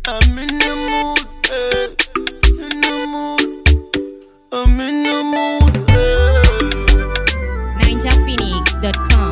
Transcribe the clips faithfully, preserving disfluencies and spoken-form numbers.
I'm in the mood, eh. In the mood. I'm in the mood, eh. ninja phoenix dot com.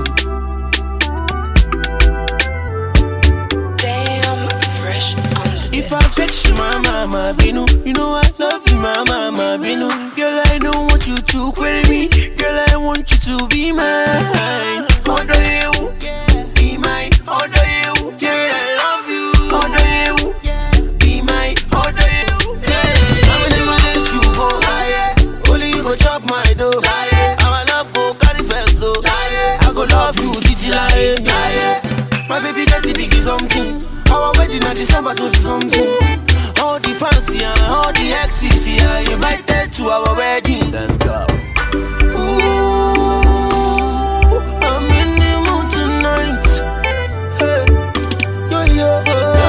Damn, fresh on the If I vex you, my mama, Binu, you know I love you, my mama, Binu. Girl, I don't want you to query me. Girl, I want you to be mine. How do you be mine? How do you? Girl, I love you. How do you be mine? How do you? Girl, I will never let you go. Only you go chop my dough. Our love go carry first though. I go love you, city like my baby got the biggie something. Our wedding at December twenty something. All the fancy and all the exes, yeah, invited to our wedding. Let's go. Ooh, I'm in the mood tonight. Hey, yo yo.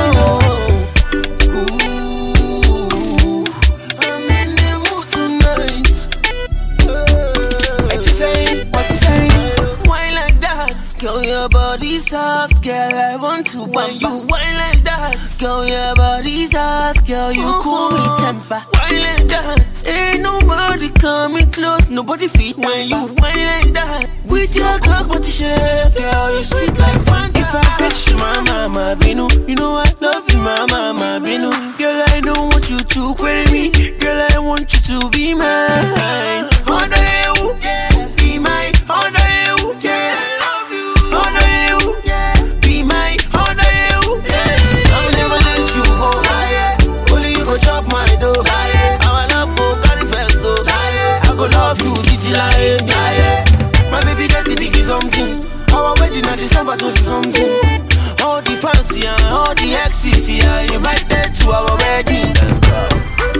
Ooh, I'm in the mood tonight. Hey. What you saying? What you saying? Why like that? Girl, your body soft, girl. I want to when you whine like that. Girl, your body soft, girl. You cool me temper. Whine like that. Ain't nobody coming close, nobody feet when you whine like that. With your cock body shape, girl, you sweet like Fanta. If I vex you, my mama, Binu, you know I love you, my mama, Binu. Girl, I don't want you to query me. Girl, I want you to be mine. How do you be mine? How do you? Yeah, I love you. How do you be mine? How do you? Yeah, I will never let you go. Only you go chop my dough. Our love go carry first though. I go love you, city like my baby got the biggie something. Our wedding at December twenty something. All the fancy and all the exes, yeah, invited to our wedding. Let's go.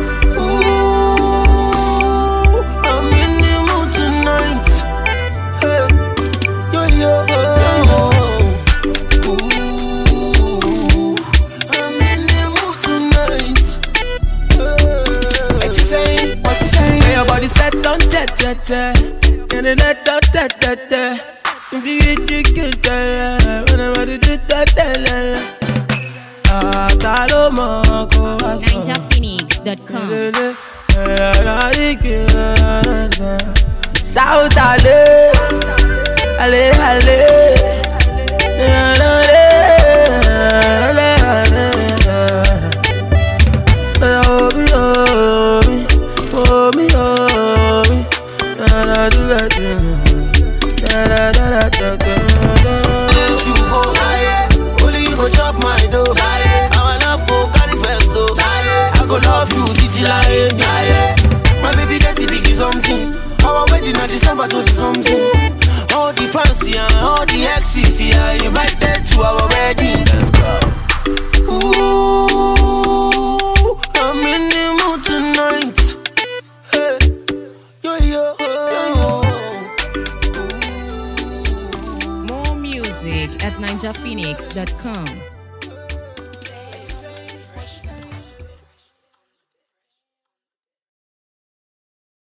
Ooh, I'm in the mood tonight. Hey, yo yo. Ooh, I'm in the mood tonight. Hey. What you saying? What you saying? Hey, your body set on jet jet jet. And then that that that that that. If you get you get that, when I'm ready to that that. Ah, talo moko aso. ninja phoenix dot com. Shout ale, ale ale, ale ale ale. Oh me oh me, oh me oh me, da da da da da da da da. Let you go, only you go chop my dough. Our love go carry first though. I go love you, city like my baby got the biggie something. Our wedding at December twenty something. All the fancy and all the exes, yeah, invited to our wedding. Let's go. Ooh, I'm in the mood tonight. Hey, yo yo. More music at ninja phoenix dot com.